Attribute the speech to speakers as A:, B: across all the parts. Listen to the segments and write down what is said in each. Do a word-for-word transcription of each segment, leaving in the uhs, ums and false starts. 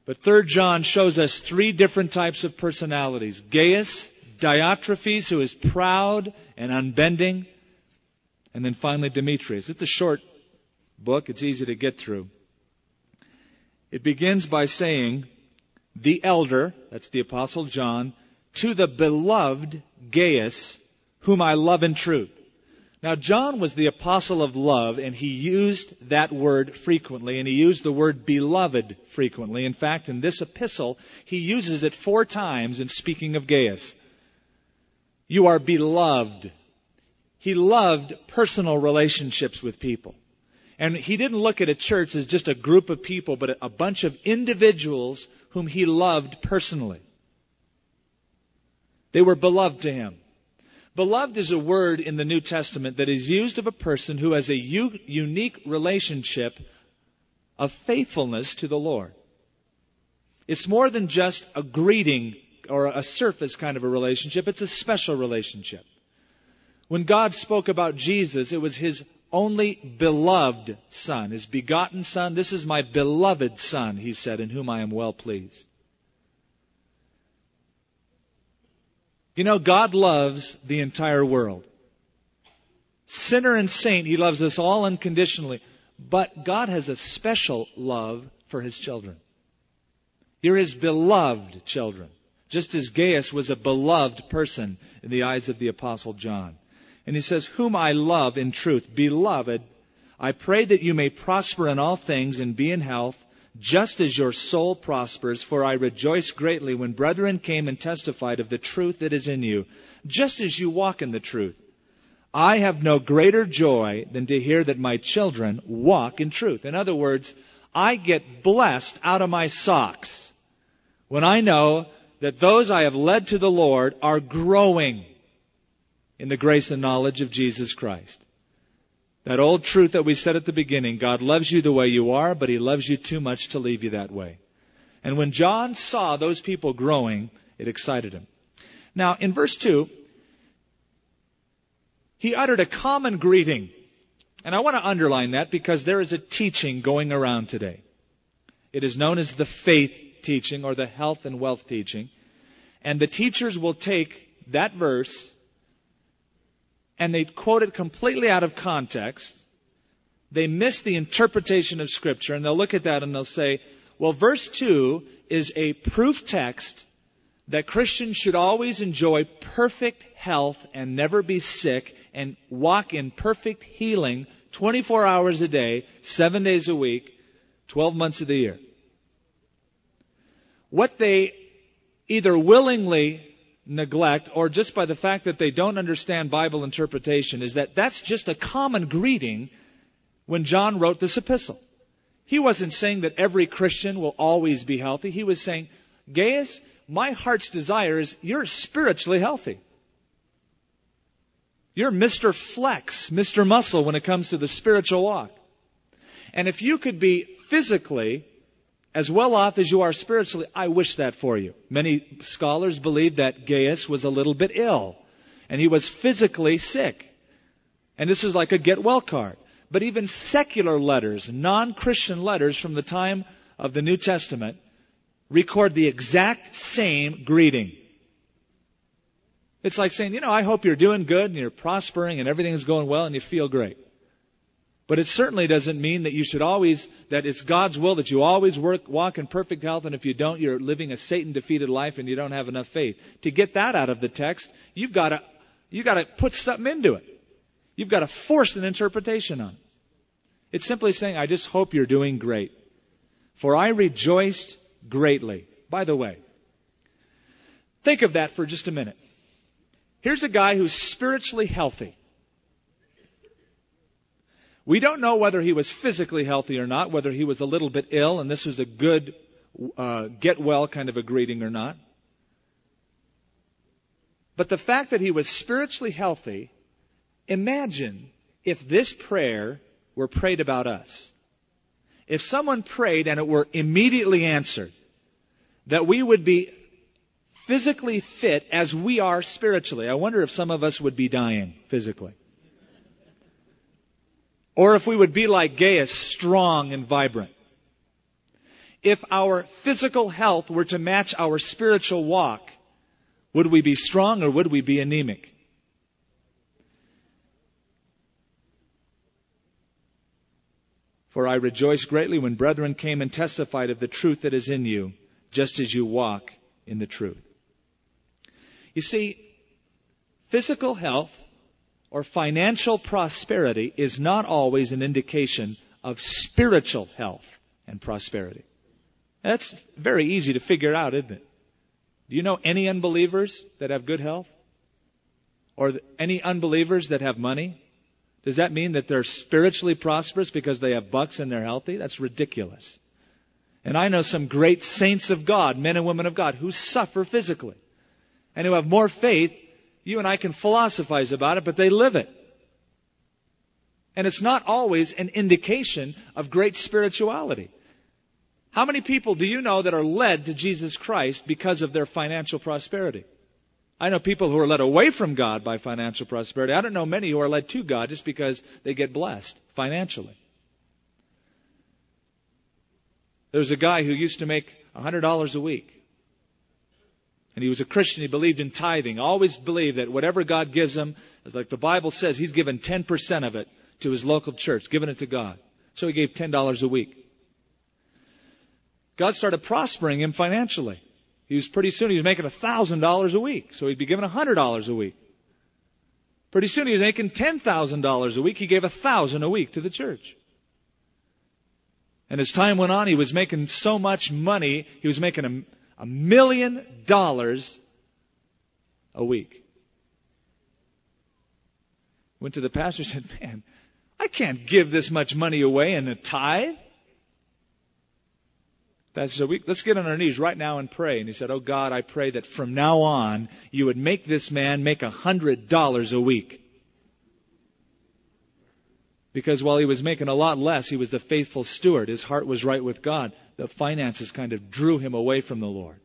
A: But Third John shows us three different types of personalities. Gaius, Diotrephes, who is proud and unbending, and then finally Demetrius. It's a short book. It's easy to get through. It begins by saying, the elder, that's the Apostle John, to the beloved Gaius, whom I love in truth. Now, John was the apostle of love, and he used that word frequently, and he used the word beloved frequently. In fact, in this epistle, he uses it four times in speaking of Gaius. You are beloved. He loved personal relationships with people. And he didn't look at a church as just a group of people, but a bunch of individuals whom he loved personally. They were beloved to him. Beloved is a word in the New Testament that is used of a person who has a u- unique relationship of faithfulness to the Lord. It's more than just a greeting or a surface kind of a relationship. It's a special relationship. When God spoke about Jesus, it was His only beloved Son, His begotten Son. This is my beloved Son, He said, in whom I am well pleased. You know, God loves the entire world. Sinner and saint, He loves us all unconditionally. But God has a special love for His children. You're His beloved children. Just as Gaius was a beloved person in the eyes of the Apostle John. And he says, whom I love in truth. Beloved, I pray that you may prosper in all things and be in health, just as your soul prospers, for I rejoice greatly when brethren came and testified of the truth that is in you, just as you walk in the truth. I have no greater joy than to hear that my children walk in truth. In other words, I get blessed out of my socks when I know that those I have led to the Lord are growing in the grace and knowledge of Jesus Christ. That old truth that we said at the beginning, God loves you the way you are, but He loves you too much to leave you that way. And when John saw those people growing, it excited him. Now, in verse two, he uttered a common greeting. And I want to underline that because there is a teaching going around today. It is known as the faith teaching or the health and wealth teaching. And the teachers will take that verse and they quote it completely out of context. They miss the interpretation of Scripture, and they'll look at that and they'll say, well, verse two is a proof text that Christians should always enjoy perfect health and never be sick and walk in perfect healing twenty-four hours a day, seven days a week, twelve months of the year. What they either willingly neglect, or just by the fact that they don't understand Bible interpretation, is that that's just a common greeting when John wrote this epistle. He wasn't saying that every Christian will always be healthy. He was saying, Gaius, my heart's desire is you're spiritually healthy. You're Mister Flex, Mister Muscle when it comes to the spiritual walk. And if you could be physically as well off as you are spiritually, I wish that for you. Many scholars believe that Gaius was a little bit ill, and he was physically sick. And this was like a get well card. But even secular letters, non-Christian letters from the time of the New Testament, record the exact same greeting. It's like saying, you know, I hope you're doing good and you're prospering and everything is going well and you feel great. But it certainly doesn't mean that you should always, that it's God's will that you always work, walk in perfect health, and if you don't, you're living a Satan-defeated life and you don't have enough faith. To get that out of the text, you've got to, you've got to put something into it. You've got to force an interpretation on it. It's simply saying, I just hope you're doing great. For I rejoiced greatly. By the way, think of that for just a minute. Here's a guy who's spiritually healthy. We don't know whether he was physically healthy or not, whether he was a little bit ill and this was a good uh, get well kind of a greeting or not. But the fact that he was spiritually healthy, imagine if this prayer were prayed about us. If someone prayed and it were immediately answered, that we would be physically fit as we are spiritually. I wonder if some of us would be dying physically. Or if we would be like Gaius, strong and vibrant. If our physical health were to match our spiritual walk, would we be strong or would we be anemic? For I rejoice greatly when brethren came and testified of the truth that is in you, just as you walk in the truth. You see, physical health or financial prosperity is not always an indication of spiritual health and prosperity. That's very easy to figure out, isn't it? Do you know any unbelievers that have good health? Or any unbelievers that have money? Does that mean that they're spiritually prosperous because they have bucks and they're healthy? That's ridiculous. And I know some great saints of God, men and women of God, who suffer physically and who have more faith. You and I can philosophize about it, but they live it. And it's not always an indication of great spirituality. How many people do you know that are led to Jesus Christ because of their financial prosperity? I know people who are led away from God by financial prosperity. I don't know many who are led to God just because they get blessed financially. There's a guy who used to make one hundred dollars a week. And he was a Christian. He believed in tithing. Always believed that whatever God gives him, as like the Bible says, he's given ten percent of it to his local church, given it to God. So he gave ten dollars a week. God started prospering him financially. He was pretty soon he was making one thousand dollars a week. So he'd be given one hundred dollars a week. Pretty soon he was making ten thousand dollars a week. He gave one thousand dollars a week to the church. And as time went on, he was making so much money, he was making a, a million dollars a week. Went to the pastor and said, man, I can't give this much money away in a tithe. Pastor said, let's get on our knees right now and pray. And he said, oh God, I pray that from now on you would make this man make a hundred dollars a week. Because while he was making a lot less, he was a faithful steward. His heart was right with God. The finances kind of drew him away from the Lord.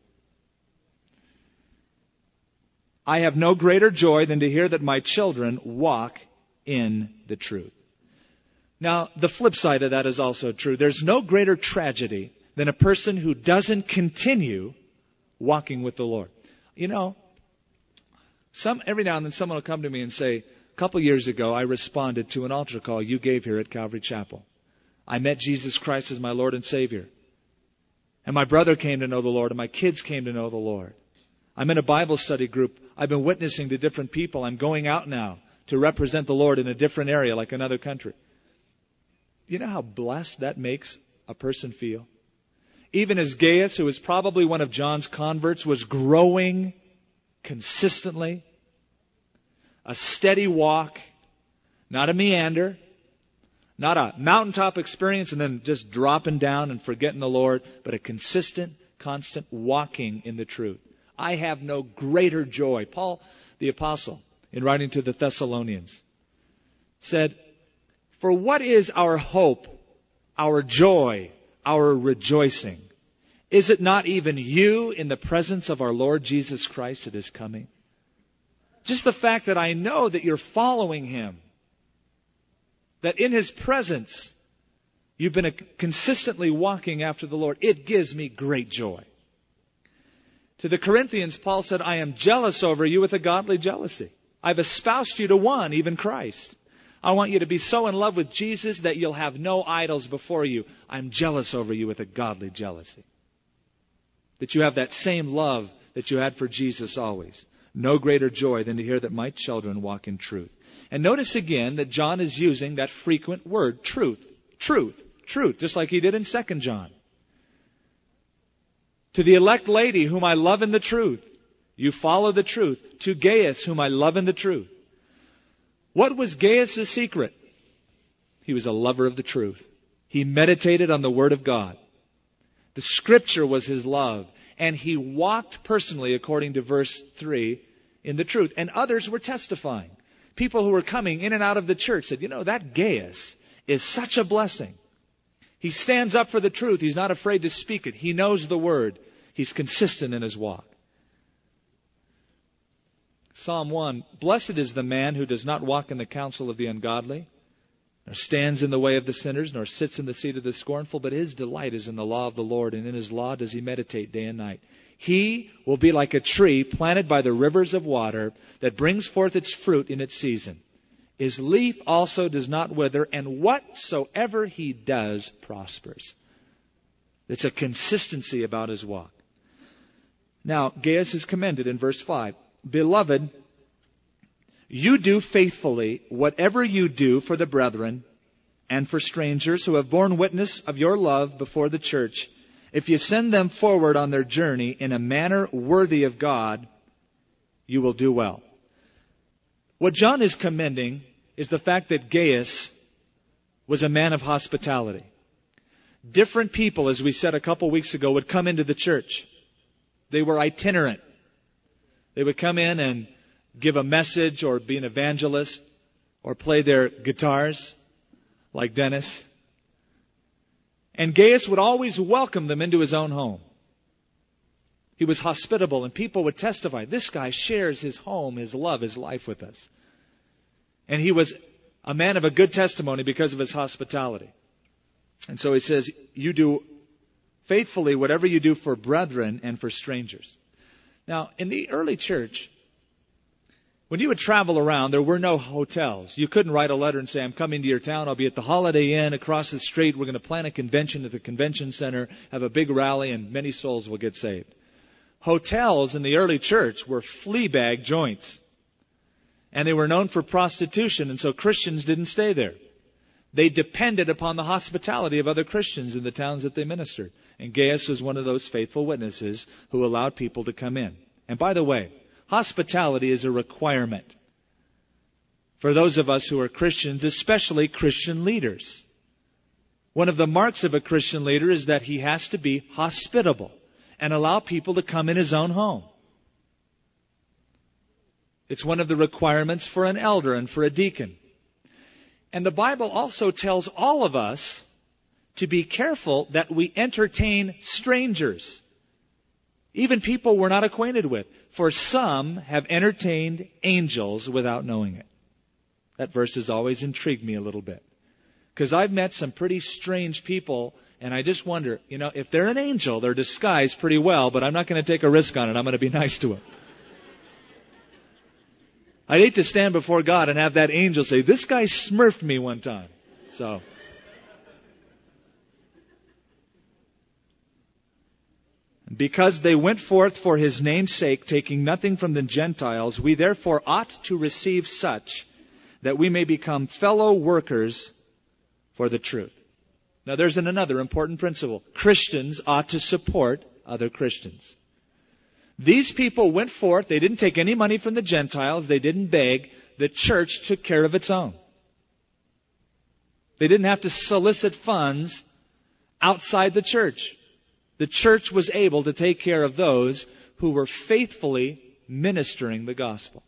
A: I have no greater joy than to hear that my children walk in the truth. Now, the flip side of that is also true. There's no greater tragedy than a person who doesn't continue walking with the Lord. You know, some every now and then someone will come to me and say, a couple years ago I responded to an altar call you gave here at Calvary Chapel. I met Jesus Christ as my Lord and Savior. And my brother came to know the Lord, and my kids came to know the Lord. I'm in a Bible study group. I've been witnessing to different people. I'm going out now to represent the Lord in a different area, like another country. You know how blessed that makes a person feel? Even as Gaius, who was probably one of John's converts, was growing consistently. A steady walk, not a meander, not a mountaintop experience and then just dropping down and forgetting the Lord, but a consistent, constant walking in the truth. I have no greater joy. Paul, the apostle, in writing to the Thessalonians, said, for what is our hope, our joy, our rejoicing? Is it not even you in the presence of our Lord Jesus Christ that is coming? Just the fact that I know that you're following Him, that in His presence you've been consistently walking after the Lord, it gives me great joy. To the Corinthians, Paul said, I am jealous over you with a godly jealousy. I've espoused you to one, even Christ. I want you to be so in love with Jesus that you'll have no idols before you. I'm jealous over you with a godly jealousy. That you have that same love that you had for Jesus always. No greater joy than to hear that my children walk in truth. And notice again that John is using that frequent word, truth, truth, truth, just like he did in Second John. To the elect lady whom I love in the truth, you follow the truth. To Gaius whom I love in the truth. What was Gaius' secret? He was a lover of the truth. He meditated on the Word of God. The Scripture was his love. And he walked personally, according to verse three, in the truth. And others were testifying. People who were coming in and out of the church said, you know, that Gaius is such a blessing. He stands up for the truth. He's not afraid to speak it. He knows the Word. He's consistent in his walk. Psalm one, blessed is the man who does not walk in the counsel of the ungodly, nor stands in the way of the sinners, nor sits in the seat of the scornful, but his delight is in the law of the Lord, and in his law does he meditate day and night. He will be like a tree planted by the rivers of water that brings forth its fruit in its season. His leaf also does not wither, and whatsoever he does prospers. It's a consistency about his walk. Now, Gaius is commended in verse five. Beloved, you do faithfully whatever you do for the brethren and for strangers who have borne witness of your love before the church. If you send them forward on their journey in a manner worthy of God, you will do well. What John is commending is the fact that Gaius was a man of hospitality. Different people, as we said a couple weeks ago, would come into the church. They were itinerant. They would come in and give a message or be an evangelist or play their guitars like Dennis. And Gaius would always welcome them into his own home. He was hospitable, and people would testify, this guy shares his home, his love, his life with us. And he was a man of a good testimony because of his hospitality. And so he says, you do faithfully whatever you do for brethren and for strangers. Now, in the early church, when you would travel around, there were no hotels. You couldn't write a letter and say, I'm coming to your town. I'll be at the Holiday Inn across the street. We're going to plan a convention at the convention center, have a big rally, and many souls will get saved. Hotels in the early church were flea bag joints. And they were known for prostitution, and so Christians didn't stay there. They depended upon the hospitality of other Christians in the towns that they ministered. And Gaius was one of those faithful witnesses who allowed people to come in. And by the way, hospitality is a requirement for those of us who are Christians, especially Christian leaders. One of the marks of a Christian leader is that he has to be hospitable and allow people to come in his own home. It's one of the requirements for an elder and for a deacon. And the Bible also tells all of us to be careful that we entertain strangers, even people we're not acquainted with. For some have entertained angels without knowing it. That verse has always intrigued me a little bit. Because I've met some pretty strange people, and I just wonder, you know, if they're an angel, they're disguised pretty well, but I'm not going to take a risk on it. I'm going to be nice to them. I'd hate to stand before God and have that angel say, this guy smurfed me one time. So, because they went forth for his name's sake, taking nothing from the Gentiles, we therefore ought to receive such that we may become fellow workers for the truth. Now there's an, another important principle. Christians ought to support other Christians. These people went forth. They didn't take any money from the Gentiles. They didn't beg. The church took care of its own. They didn't have to solicit funds outside the church. The church was able to take care of those who were faithfully ministering the gospel.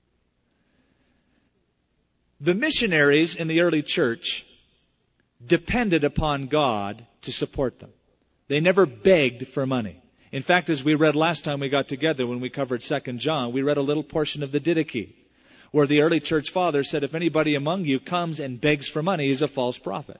A: The missionaries in the early church depended upon God to support them. They never begged for money. In fact, as we read last time we got together when we covered Second John, we read a little portion of the Didache, where the early church father said, if anybody among you comes and begs for money, he's a false prophet.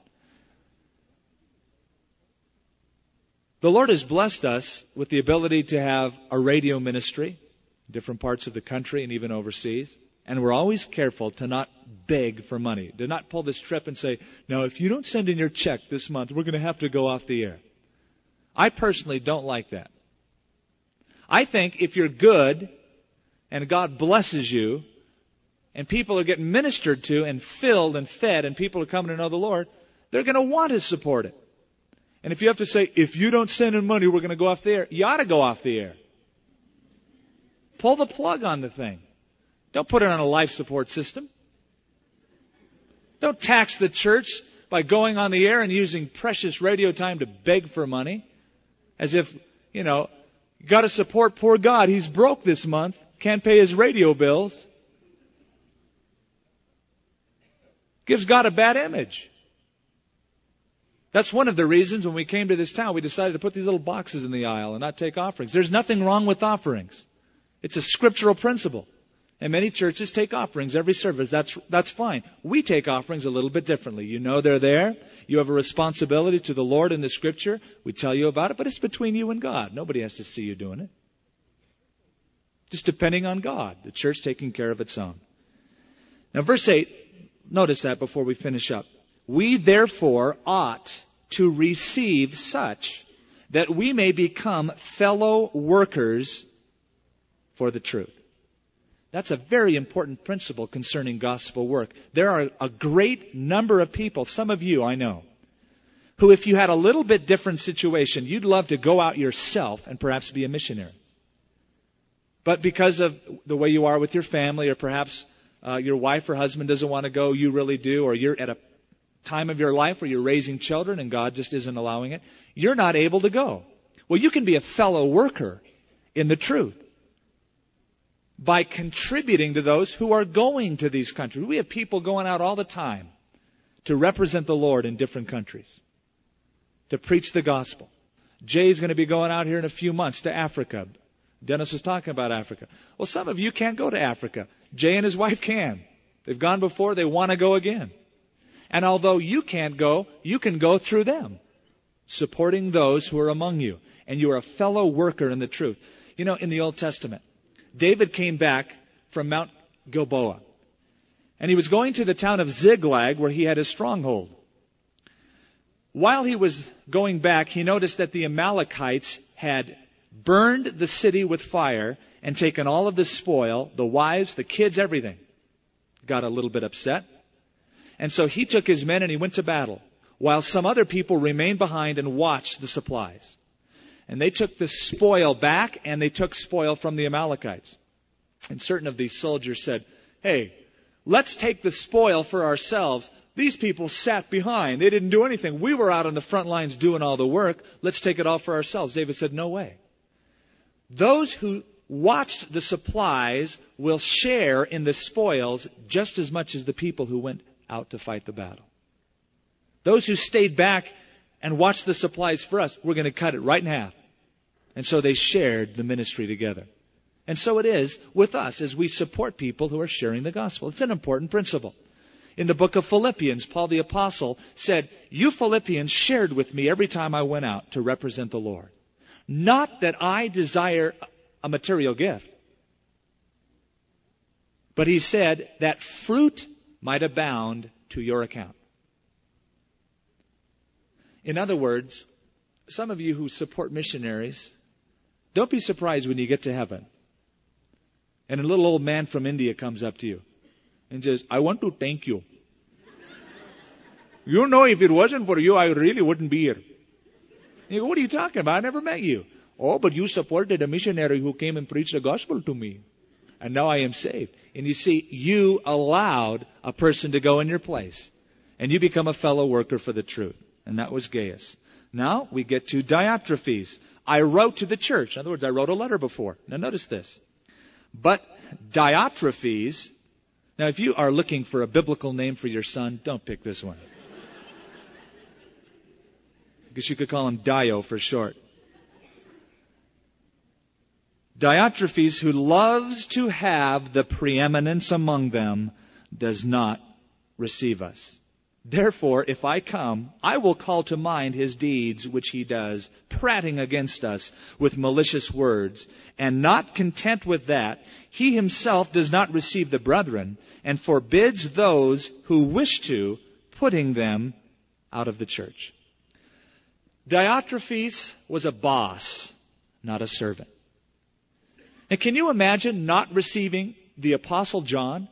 A: The Lord has blessed us with the ability to have a radio ministry in different parts of the country and even overseas. And we're always careful to not beg for money, to not pull this trip and say, now if you don't send in your check this month, we're going to have to go off the air. I personally don't like that. I think if you're good and God blesses you and people are getting ministered to and filled and fed and people are coming to know the Lord, they're going to want to support it. And if you have to say, if you don't send in money, we're going to go off the air, you ought to go off the air. Pull the plug on the thing. Don't put it on a life support system. Don't tax the church by going on the air and using precious radio time to beg for money. As if, you know, you got to support poor God. He's broke this month. Can't pay his radio bills. Gives God a bad image. That's one of the reasons when we came to this town, we decided to put these little boxes in the aisle and not take offerings. There's nothing wrong with offerings. It's a scriptural principle. And many churches take offerings every service. That's, that's fine. We take offerings a little bit differently. You know they're there. You have a responsibility to the Lord in the Scripture. We tell you about it, but it's between you and God. Nobody has to see you doing it. Just depending on God. The church taking care of its own. Now verse eight, notice that before we finish up. We therefore ought to receive such that we may become fellow workers for the truth. That's a very important principle concerning gospel work. There are a great number of people, some of you I know, who if you had a little bit different situation, you'd love to go out yourself and perhaps be a missionary. But because of the way you are with your family, or perhaps uh, your wife or husband doesn't want to go, you really do, or you're at a time of your life where you're raising children and God just isn't allowing it, you're not able to go. Well, you can be a fellow worker in the truth by contributing to those who are going to these countries. We have people going out all the time to represent the Lord in different countries, to preach the gospel. Jay's going to be going out here in a few months to Africa. Dennis was talking about Africa. Well, some of you can't go to Africa. Jay and his wife can. They've gone before. They want to go again. And although you can't go, you can go through them, supporting those who are among you. And you are a fellow worker in the truth. You know, in the Old Testament, David came back from Mount Gilboa. And he was going to the town of Ziklag, where he had his stronghold. While he was going back, he noticed that the Amalekites had burned the city with fire and taken all of the spoil, the wives, the kids, everything. Got a little bit upset. And so he took his men and he went to battle, while some other people remained behind and watched the supplies. And they took the spoil back, and they took spoil from the Amalekites. And certain of these soldiers said, hey, let's take the spoil for ourselves. These people sat behind. They didn't do anything. We were out on the front lines doing all the work. Let's take it all for ourselves. David said, no way. Those who watched the supplies will share in the spoils just as much as the people who went out to fight the battle. Those who stayed back and watched the supplies for us, we're going to cut it right in half. And so they shared the ministry together. And so it is with us as we support people who are sharing the gospel. It's an important principle. In the book of Philippians, Paul the Apostle said, you Philippians shared with me every time I went out to represent the Lord. Not that I desire a material gift, but he said that fruit might abound to your account. In other words, some of you who support missionaries, don't be surprised when you get to heaven and a little old man from India comes up to you and says, I want to thank you. You know, if it wasn't for you, I really wouldn't be here. You go, what are you talking about? I never met you. Oh, but you supported a missionary who came and preached the gospel to me. And now I am saved. And you see, you allowed a person to go in your place. And you become a fellow worker for the truth. And that was Gaius. Now we get to Diotrephes. I wrote to the church. In other words, I wrote a letter before. Now notice this. But Diotrephes, now if you are looking for a biblical name for your son, don't pick this one. Because you could call him Dio for short. Diotrephes, who loves to have the preeminence among them, does not receive us. Therefore, if I come, I will call to mind his deeds which he does, prating against us with malicious words. And not content with that, he himself does not receive the brethren, and forbids those who wish to, putting them out of the church. Diotrephes was a boss, not a servant. And can you imagine not receiving the Apostle John?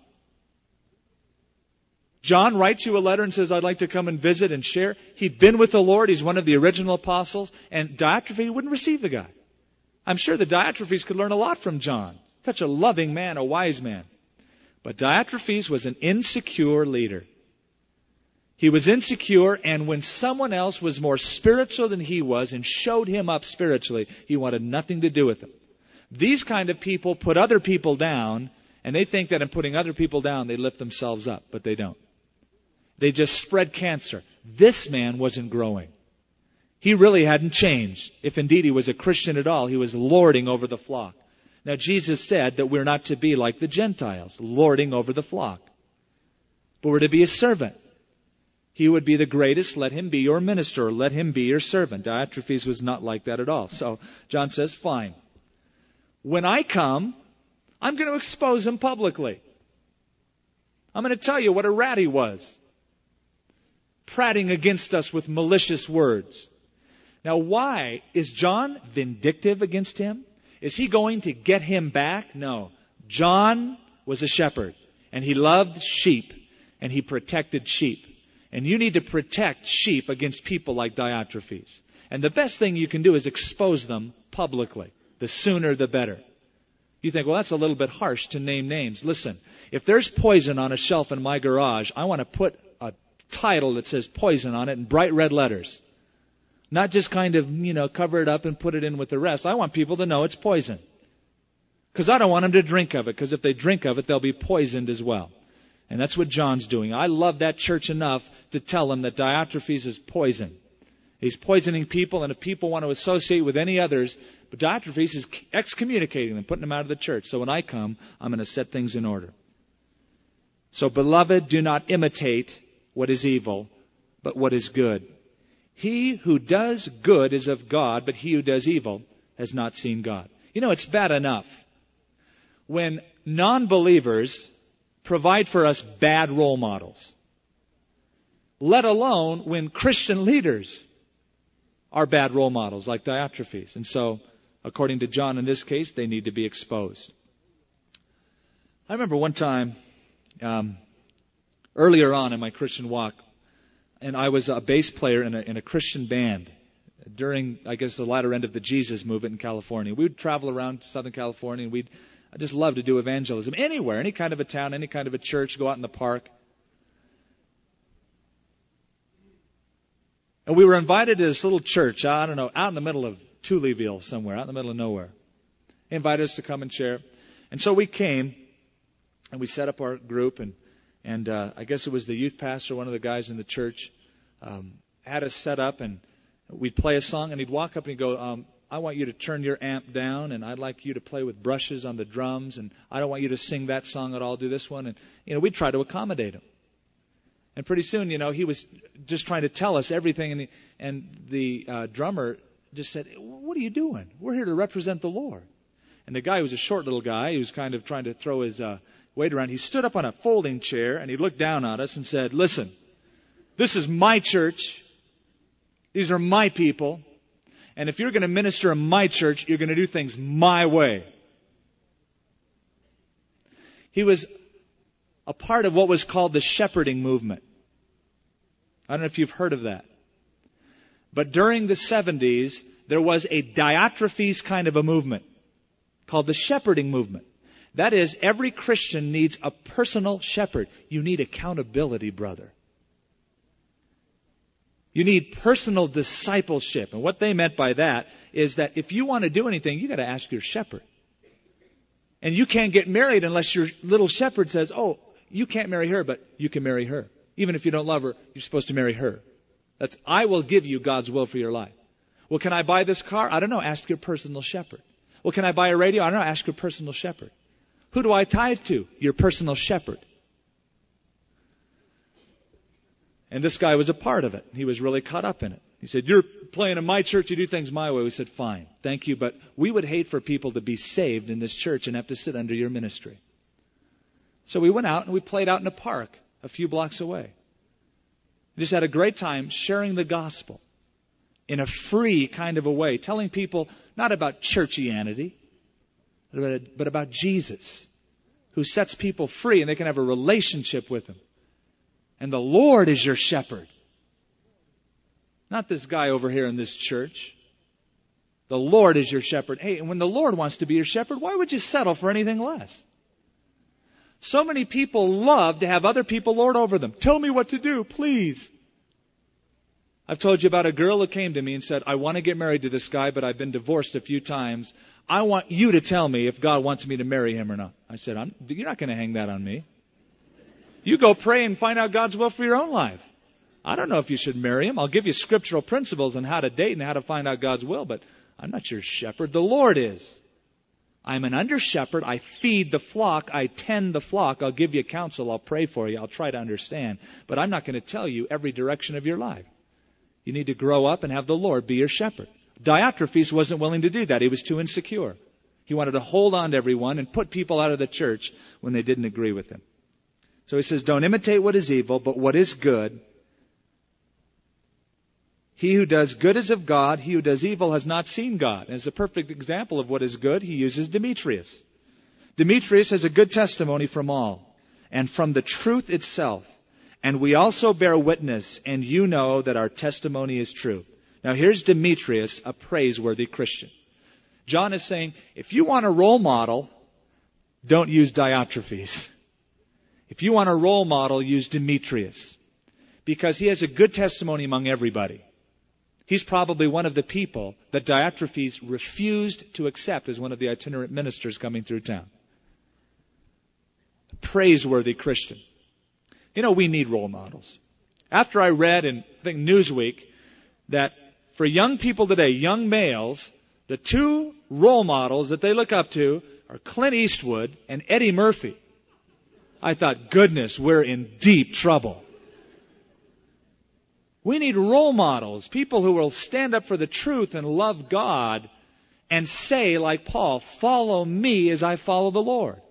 A: John writes you a letter and says, I'd like to come and visit and share. He'd been with the Lord. He's one of the original apostles. And Diotrephes wouldn't receive the guy. I'm sure the Diotrephes could learn a lot from John. Such a loving man, a wise man. But Diotrephes was an insecure leader. He was insecure, and when someone else was more spiritual than he was and showed him up spiritually, he wanted nothing to do with them. These kind of people put other people down, and they think that in putting other people down, they lift themselves up, but they don't. They just spread cancer. This man wasn't growing. He really hadn't changed. If indeed he was a Christian at all, he was lording over the flock. Now, Jesus said that we're not to be like the Gentiles, lording over the flock. But we're to be a servant. He would be the greatest, let him be your minister, or let him be your servant. Diotrephes was not like that at all. So John says, fine. When I come, I'm going to expose him publicly. I'm going to tell you what a rat he was, prating against us with malicious words. Now, why? Is John vindictive against him? Is he going to get him back? No. John was a shepherd, and he loved sheep, and he protected sheep. And you need to protect sheep against people like Diotrephes. And the best thing you can do is expose them publicly. The sooner the better. You think, well, that's a little bit harsh to name names. Listen, if there's poison on a shelf in my garage, I want to put a title that says poison on it in bright red letters. Not just kind of, you know, cover it up and put it in with the rest. I want people to know it's poison. Because I don't want them to drink of it. Because if they drink of it, they'll be poisoned as well. And that's what John's doing. I love that church enough to tell them that Diotrephes is poison. He's poisoning people, and if people want to associate with any others, but Diotrephes is excommunicating them, putting them out of the church. So when I come, I'm going to set things in order. So, beloved, do not imitate what is evil, but what is good. He who does good is of God, but he who does evil has not seen God. You know, it's bad enough when non-believers provide for us bad role models, let alone when Christian leaders are bad role models like Diotrephes. And so, according to John in this case, they need to be exposed. I remember one time, um, earlier on in my Christian walk, and I was a bass player in a, in a Christian band during, I guess, the latter end of the Jesus movement in California. We would travel around Southern California, and we'd I just love to do evangelism anywhere, any kind of a town, any kind of a church, go out in the park. And we were invited to this little church, I don't know, out in the middle of Tuleville somewhere, out in the middle of nowhere. They invited us to come and share. And so we came, and we set up our group, and and uh, I guess it was the youth pastor, one of the guys in the church, um, had us set up, and we'd play a song, and he'd walk up and he'd go, um, I want you to turn your amp down, and I'd like you to play with brushes on the drums, and I don't want you to sing that song at all, do this one. And, you know, we'd try to accommodate him. And pretty soon, you know, he was just trying to tell us everything, and, he, and the uh, drummer just said, what are you doing? We're here to represent the Lord. And the guy was a short little guy. He was kind of trying to throw his uh, weight around. He stood up on a folding chair, and he looked down at us and said, listen, this is my church. These are my people. And if you're going to minister in my church, you're going to do things my way. He was a part of what was called the shepherding movement. I don't know if you've heard of that. But during the seventies, there was a Diotrephes kind of a movement called the shepherding movement. That is, every Christian needs a personal shepherd. You need accountability, brother. You need personal discipleship. And what they meant by that is that if you want to do anything, you got to ask your shepherd. And you can't get married unless your little shepherd says, oh, you can't marry her, but you can marry her. Even if you don't love her, you're supposed to marry her. That's, I will give you God's will for your life. Well, can I buy this car? I don't know. Ask your personal shepherd. Well, can I buy a radio? I don't know. Ask your personal shepherd. Who do I tithe to? Your personal shepherd. And this guy was a part of it. He was really caught up in it. He said, you're playing in my church, you do things my way. We said, fine, thank you, but we would hate for people to be saved in this church and have to sit under your ministry. So we went out and we played out in a park a few blocks away. We just had a great time sharing the gospel in a free kind of a way, telling people not about churchianity, but about Jesus, who sets people free and they can have a relationship with Him. And the Lord is your shepherd. Not this guy over here in this church. The Lord is your shepherd. Hey, and when the Lord wants to be your shepherd, why would you settle for anything less? So many people love to have other people lord over them. Tell me what to do, please. I've told you about a girl who came to me and said, I want to get married to this guy, but I've been divorced a few times. I want you to tell me if God wants me to marry him or not. I said, I'm, you're not going to hang that on me. You go pray and find out God's will for your own life. I don't know if you should marry him. I'll give you scriptural principles on how to date and how to find out God's will, but I'm not your shepherd. The Lord is. I'm an under-shepherd. I feed the flock. I tend the flock. I'll give you counsel. I'll pray for you. I'll try to understand. But I'm not going to tell you every direction of your life. You need to grow up and have the Lord be your shepherd. Diotrephes wasn't willing to do that. He was too insecure. He wanted to hold on to everyone and put people out of the church when they didn't agree with him. So he says, don't imitate what is evil, but what is good. He who does good is of God. He who does evil has not seen God. And as a perfect example of what is good, he uses Demetrius. Demetrius has a good testimony from all and from the truth itself. And we also bear witness, and you know that our testimony is true. Now here's Demetrius, a praiseworthy Christian. John is saying, if you want a role model, don't use Diotrephes. If you want a role model, use Demetrius. Because he has a good testimony among everybody. He's probably one of the people that Diotrephes refused to accept as one of the itinerant ministers coming through town. A praiseworthy Christian. You know, we need role models. After I read in, I think, Newsweek, that for young people today, young males, the two role models that they look up to are Clint Eastwood and Eddie Murphy. I thought, goodness, we're in deep trouble. We need role models, people who will stand up for the truth and love God and say, like Paul, follow me as I follow the Lord.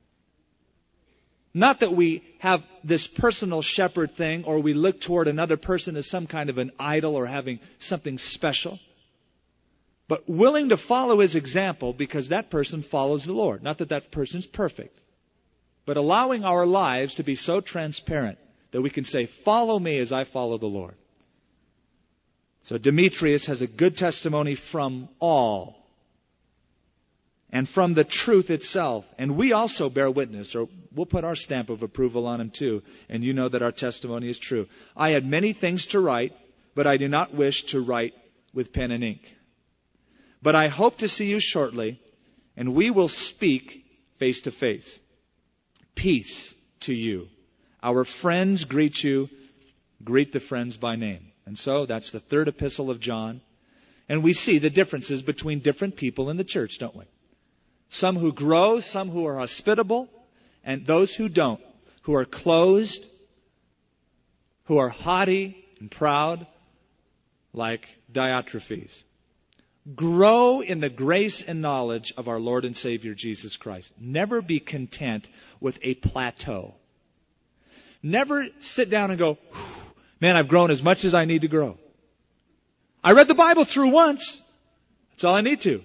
A: Not that we have this personal shepherd thing or we look toward another person as some kind of an idol or having something special. But willing to follow his example because that person follows the Lord. Not that that person's perfect. But allowing our lives to be so transparent that we can say, follow me as I follow the Lord. So Demetrius has a good testimony from all. And from the truth itself. And we also bear witness, or we'll put our stamp of approval on him too. And you know that our testimony is true. I had many things to write, but I do not wish to write with pen and ink. But I hope to see you shortly, and we will speak face to face. Peace to you. Our friends greet you. Greet the friends by name. And so that's the third epistle of John. And we see the differences between different people in the church, don't we? Some who grow, some who are hospitable, and those who don't, who are closed, who are haughty and proud, like Diotrephes. Grow in the grace and knowledge of our Lord and Savior Jesus Christ. Never be content with a plateau. Never sit down and go, man, I've grown as much as I need to grow. I read the Bible through once. That's all I need to.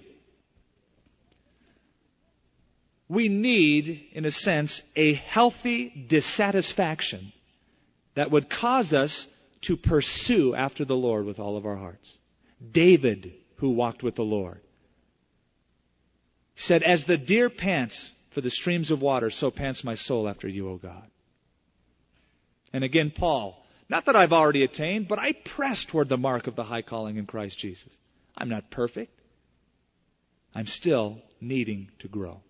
A: We need, in a sense, a healthy dissatisfaction that would cause us to pursue after the Lord with all of our hearts. David, who walked with the Lord, said, as the deer pants for the streams of water, so pants my soul after you, O God. And again, Paul, not that I've already attained, but I press toward the mark of the high calling in Christ Jesus. I'm not perfect. I'm still needing to grow.